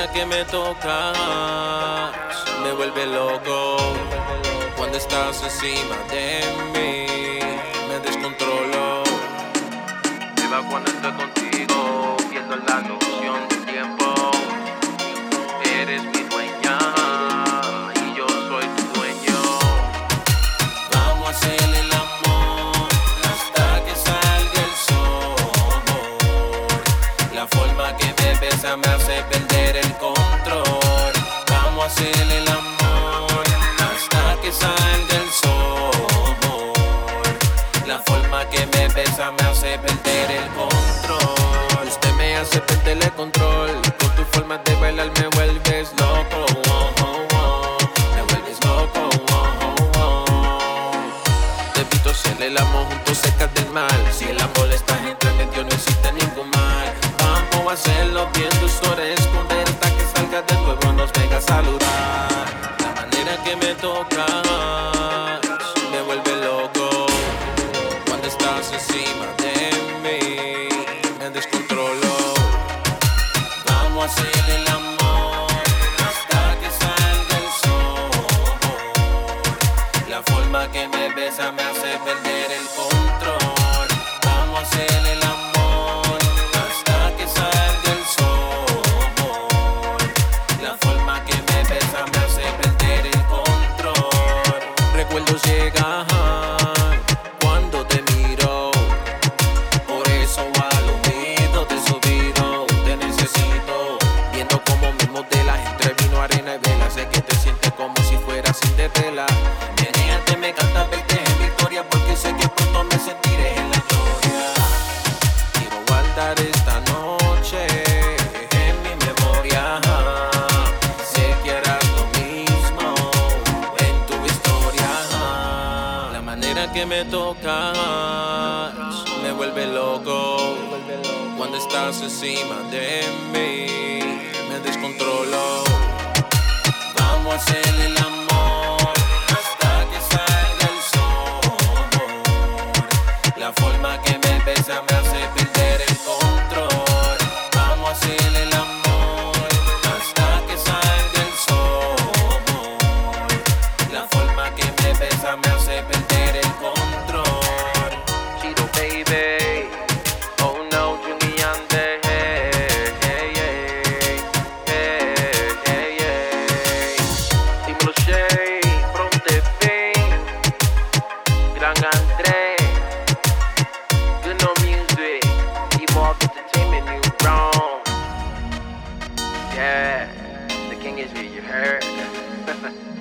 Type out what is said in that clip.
que me tocas me vuelve loco. Cuando estás encima de mí, me descontrolo. Viva cuando estoy contigo, pierdo la noción del tiempo. Eres mi dueña y yo soy tu dueño. Vamos a hacer el amor hasta que salga el sol. La forma que me besa me hace perder el control. Vamos a hacer el amor hasta que salga el sol. La forma que me besa me hace perder el control. Usted me hace perder el control. Con tu forma de bailar me vuelves loco. Me vuelves loco. Debito hacer el amor juntos cerca del mar. Si el amor está entre medio no existe ningún mal. Vamos a hacerlo bien, tus horas esconder hasta que salga de nuevo nos venga a saludar. La manera que me tocas me vuelve loco. Cuando estás encima de mí, me descontrolo. Vamos a hacer el amor hasta que salga el sol. La forma que me besa me hace perder el control. Vamos a hacer el amor hasta que salga el sol. La forma que me besa me hace perder el control. Recuerdos llegan cuando te miro. Por eso al oído te subido. Te necesito. Viendo como mi modelas entre vino, arena y vela. Sé que te sientes como si fueras Cinderella. Menéate, me encanta verte en victoria, porque sé que pronto me sentiré en la gloria. Quiero guardar esta noche en mi memoria. Sé que harás lo mismo en tu historia. La manera que me tocas me vuelve loco. Cuando estás encima de mí, me descontrolo. Vamos a hacer el amor hasta que salga el sol. La forma que me besa me hace perder el control. Vamos a hacer el amor hasta que salga el sol. La forma que me besa me hace perder el control. Chito baby, oh no, Juniande, hey, hey, hey, hey, hey, hey. Dímelo Shay, Fronte Fin, Gran André, Good No Music, Evolve Entertainment, New Brown. Yeah, the king is here, you heard?